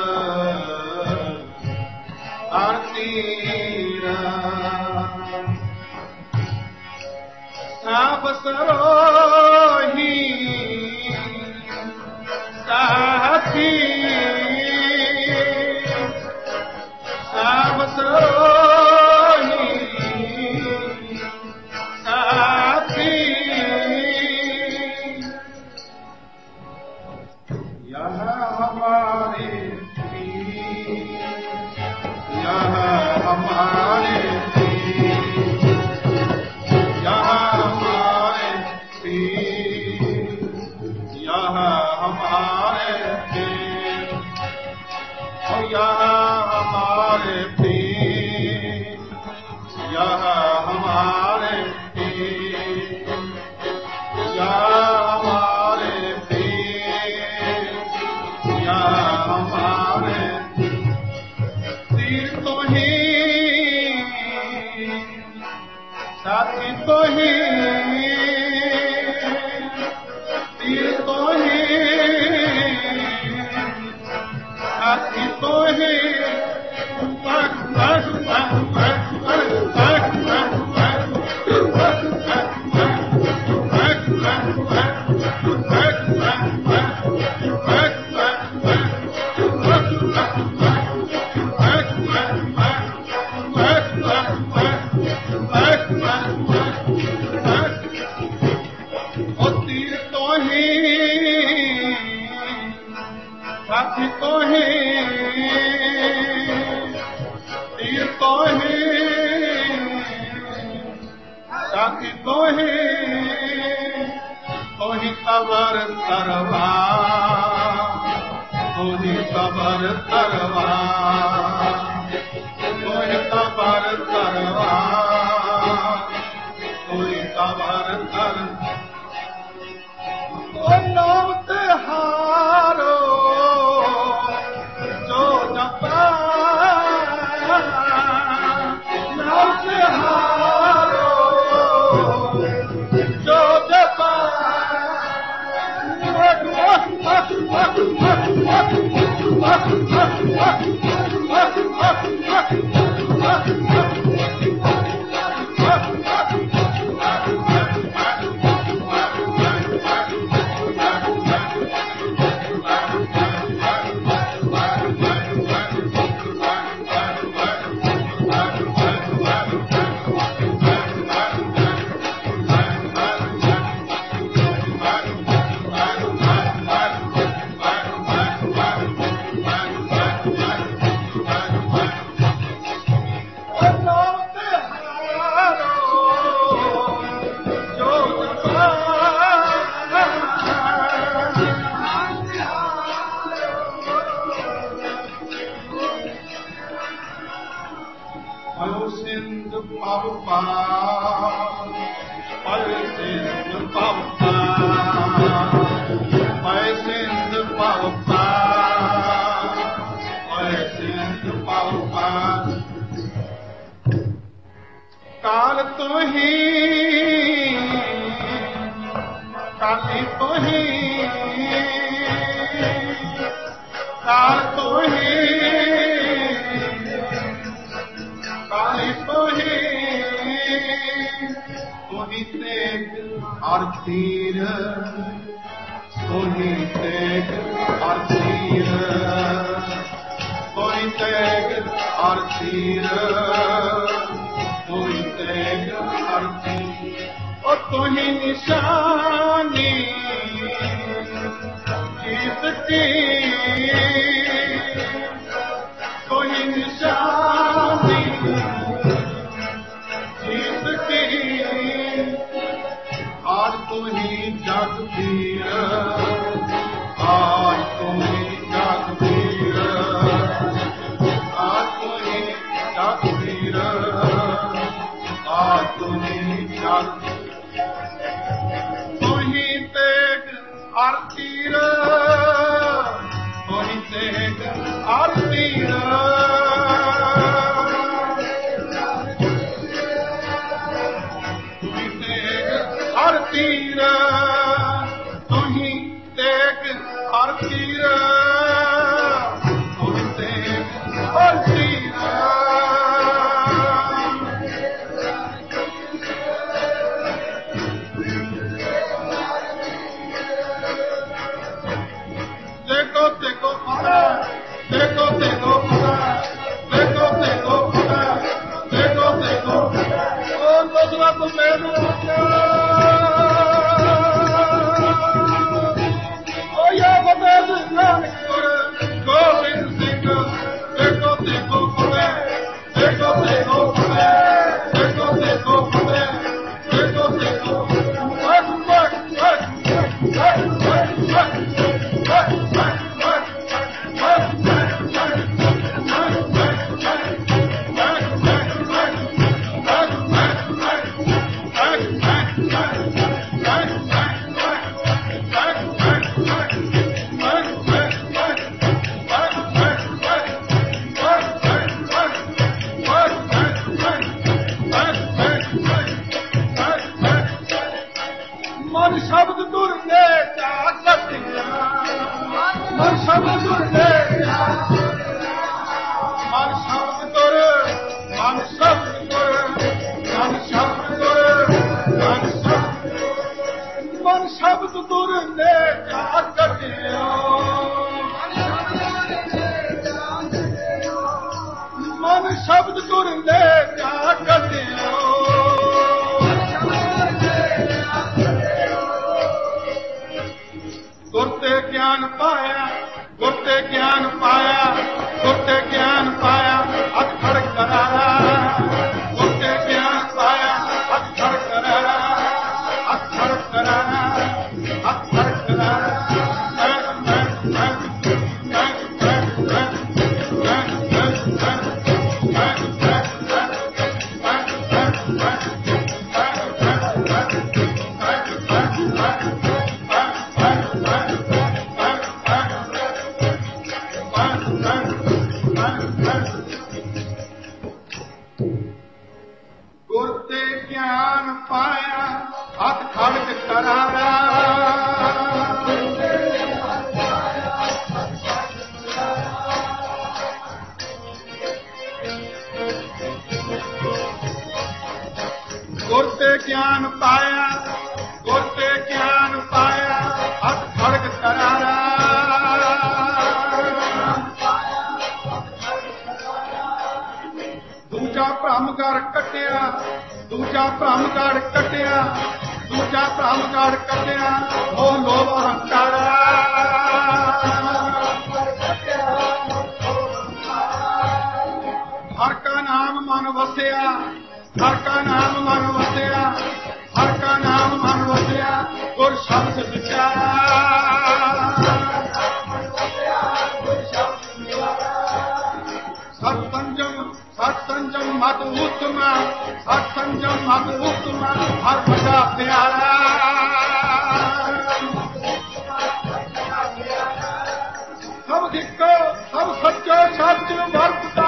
आरतीर साब सरोही साथी साब सरोही साथी यह हमारे यह हमारे साथी तो ही तीर तो ही साथी तो ही साथी तो ही तीर तो ही साथी तो ही तो ही कबर तरवा तो ही कबर तरवा तो ही कबर तरवा तो ही कबर तर ओ नाम तिहारो ਪਾਰ ਪਏ ਸਿੰਧ ਭਵ ਪਾਰ ਪਏ ਸਿੰਧ ਭਵ ਪਾਰ ਪਏ ਸਿੰਧ ਭਵ ਪਾਰ ਕਾਲ ਤੋਹੀ ਕਾਲੀ ਤੋਹੀ ਕਾਲ ਤੋਹੀ ਕਾਲੀ ਤੋਹੀ ਤੋਹੀ ਤੇਗ ਹਰ ਤੀਰ ਤੋਹੀ ਤੇਗ ਹਰ ਤੀਰ ਤੋਹੀ ਤੇਗ ਹਰ ਤੀਰ ਤੋਹੀ ਤੇਗ ਹਰ ਤੀਰ ਉਹ ਤੋਹੀ ਨਿਸ਼ਾਨੀ ਜੀਤ ਕੀ ਤੋਹੀ ਨਿਸ਼ਾਨੀ ਜੀਤ ਕੀ ਆਜ ਤੋਹੀ ਜਗ ਵੀਰ ਆਜ ਤੋਹੀ ਜਗ ਵੀਰ ਆਜ ਤੋਹੀ ਜਗ ਵੀਰ ਆਜ ਤੋਹੀ ਜਗ ਤੋਹੀ ਤੇਗ ਹਰ ਤੀਰ ਤੋਹੀ ਤੇਗ ਹਰ ਤੀਰ ਤੋਹੀ ਤੇਗ ਹਰ ਤੀਰ ਤੋਹੀ ਤੇਗ ਹਰ ਤੀਰ ਤੋਹੀ ਤੇਗ ਹਰ ਤੀਰ ਦੇਖੋ ਦੇਖੋ ਖੁਦਾ ਦੇਖੋ ਦੇਖੋ ਖੁਦਾ ਦੇਖੋ ਦੇਖੋ ਖੁਦਾ ਦੇਖੋ ਦੇਖੋ ਉਹ ਦਸਵਾ ਕੋ ਮੈਨੂੰ ਉਹ ਯਾ ਬਦਲ ਨਾਨਕਪੁਰ ਗੋਬਿੰਦ ਸਿੰਘ ਦੇਖੋ ਦੇਖੋ ਖੁਦਾ ਦੇਖੋ ਦੇਖੋ ਖੁਦਾ ਦੇਖੋ ਦੇਖੋ ਖੁਦਾ ਦੇਖੋ ਦੇਖੋ ਬਸ ਬਸ ਬਸ ਬਸ ਮਨ ਸ਼ਬਦ ਦੁਰਨੇ ਜਾ ਕੱਟਿਆ ਮਨ ਸ਼ਬਦ ਦੁਰਨੇ ਜਾ ਮਨ ਸ਼ਬਦ ਦੁਰ ਮਨ ਸ਼ਬਦ ਦੁਰ ਮਨ ਸ਼ਬਦ ਦੁਰ ਮਨ ਸ਼ਬਦ ਮਨ ਸ਼ਬਦ ਦੁਰਨੇ ਜਾ ਕੱਟਿਆ ਮਨ ਸ਼ਬਦ ਦੁਰਨੇ ਜਾ ਕੱਟਿਆ ਗੁਰ ਤੇ ਗਿਆਨ ਪਾਇਆ ਗੁਰ ਤੇ ਗਿਆਨ ਪਾਇਆ ਗੁਰ ਤੇ ਗਿਆਨ ਪਾਇਆ ਹੱਥ ਖੜ ਕਰਾਰਾ ਗੁਰ ਤੇ ਗਿਆਨ ਪਾਇਆ ਹੱਥ ਖੜ ਕਰਾਰਾ ਹੱਥ ਖੜ ਕਰਾਰਾ ਹੱਥ ਖੜ ਕਰਾਰਾ ਗੁਰ ਤੇ ਗਿਆਨ ਪਾਇਆ ਹੱਥ ਖੜਕ ਕਰਾਰਾ ਗੁਰ ਤੇ ਗਿਆਨ ਪਾਇਆ ਗੁਰ ਤੇ ਗਿਆਨ ਪਾਇਆ ਹੱਥ ਖੜਕ ਕਰਾਰਾ ਦੂਜਾ ਭ੍ਰਮ ਕਰ ਕੱਟਿਆ ਦੂਜਾ ਭ੍ਰਮ ਕਰ ਕੱਟਿਆ ਦੂਜਾ ਭ੍ਰਮ ਕਰ ਕੱਟਿਆ ਉਹ ਲੋਭ ਹੰਕਾਰਾ ਹਰ ਕਾ ਨਾਮ ਮਨ ਵਸਿਆ ਹਰ ਕਾ ਨਾਮ ਮਨ ਵਸਿਆ ਹਰ ਕਾ ਨਾਮ ਮਨ ਵਸਿਆ ਗੁਰ ਸ਼ਬਦ ਵਿਚਾਰਾ ਸਤ ਸੰਜਮ ਸਤ ਸੰਜਮ ਮਤ ਉਤਮਾ ਸਤ ਸੰਜਮ ਮਦ ਹੁਕਮ ਹਰ ਬੜਾ ਪਿਆਰਾ ਸਭ ਇੱਕੋ ਸਭ ਸੱਚੋ ਸੱਚ ਵਰਤਦਾ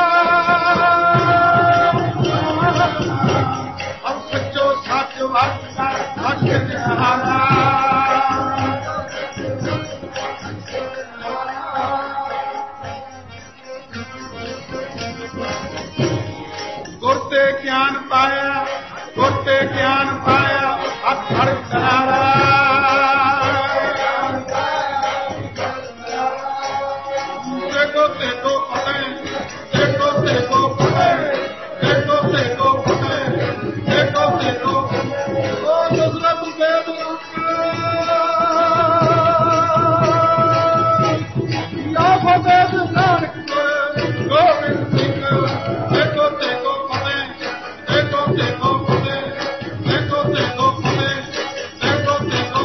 ਸਭ ਸੱਚੋ ਸੱਚ ਵਰਤਦਾ ਸੱਚ ਨਿਹਾਰਾ ਗੁਰਤੇ ਗਿਆਨ ਪਾਇਆ ਗੁਰਤੇ ਗਿਆਨ ਪਾਇਆ ਅਖਰ ਕਰਾਰਾ ਦੇਖੋ ਦੇਖੋ ਪਤੇ ਦੇਖੋ ਦੇਖੋ ਪਤੇ ਦੇਖੋ ਦੇਖੋ ਪਤੇ ਦੇਖੋ ਦੇਖੋ ਉਹ ਦੂਸਰਾ ਬੇਦ ਯਾ ਫਤਿਹ ਨਾਨਕ ਗੋਬਿੰਦ ਸਿੰਘ ਦੇਖੋ ਦੇਖੋ ਦੇਖੋ ਦੇਖੋ ਪਤੇ ਦੇਖੋ ਦੇਖੋ ਪਤੇ ਦੇਖੋ ਦੇਖੋ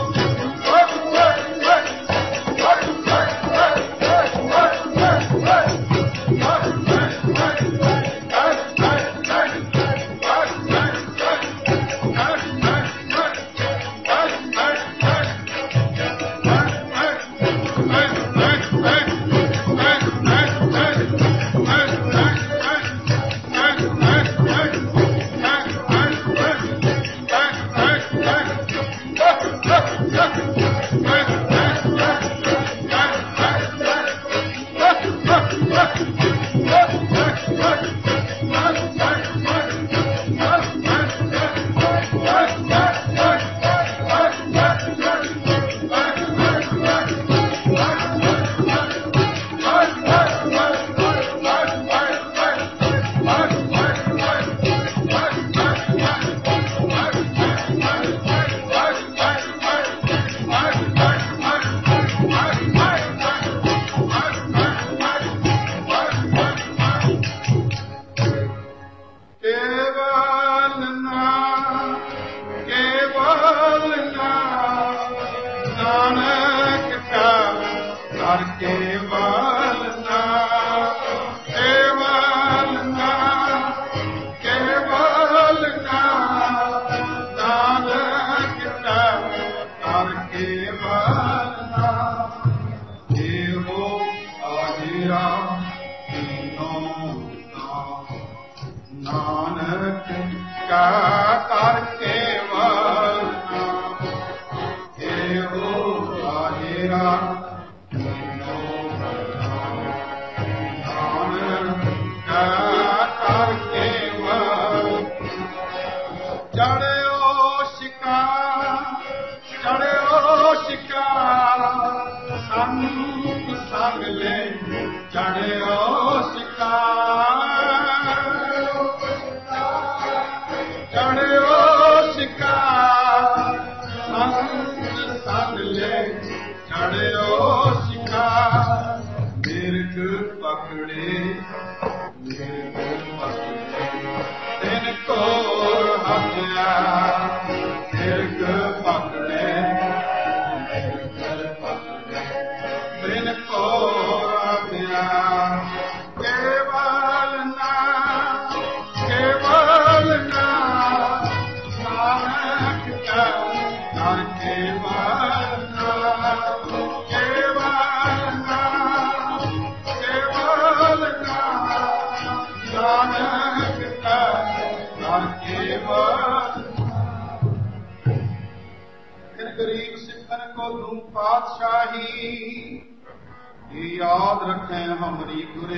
याद रखें हमारी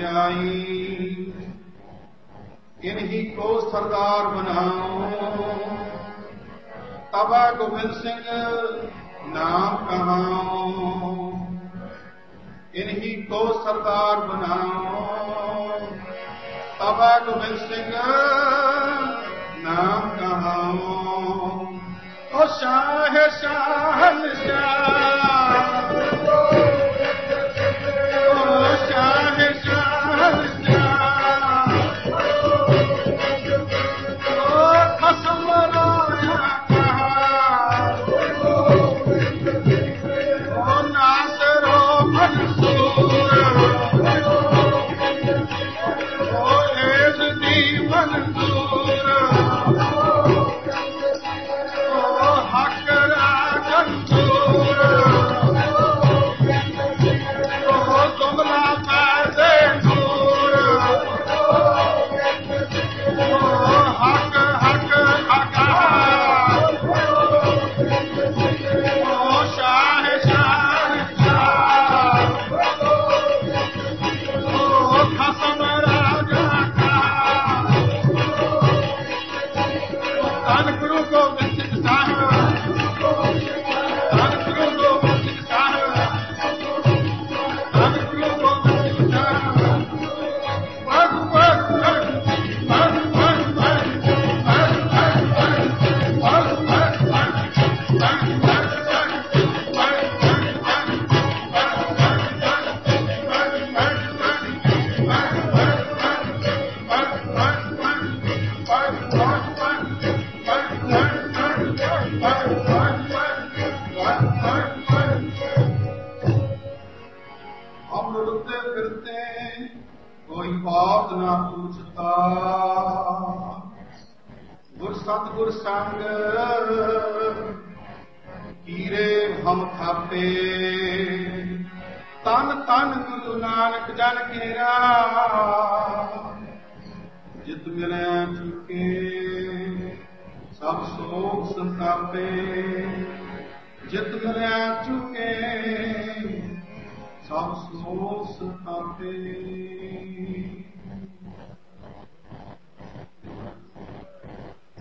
गुरियाई इन्हीं को सरदार बनाओ तबा गोविंद सिंह नाम कहाओ इन्हीं को सरदार बनाओ तबा गोविंद सिंह नाम कहाओ ओ शाह शाह शाह Oh ਧੰਨ ਗੁਰੂ ਗੋਬਿੰਦ ਸਿੰਘ ਸਾਹਿਬ, ਧੰਨ ਗੁਰੂ ਗੋਬਿੰਦ ਸਿੰਘ ਸਾਹਿਬ, ਧੰਨ ਗੁਰੂ ਗੋਬਿੰਦ ਸਿੰਘ ਸਾਹਿਬ। ਵਗ ਵਗ ਵਗ ਵਗ ਵਗ ਵਗ ਵਗ ਵਗ ਵਗ कोई बात ना पूछता, गुर सतगुर संग कीरे हम थापे। तन तन गुरु नानक जन केरा, जित मिले चुके सब शोक संतापे। जित मिले चुके सब शोक संतापे।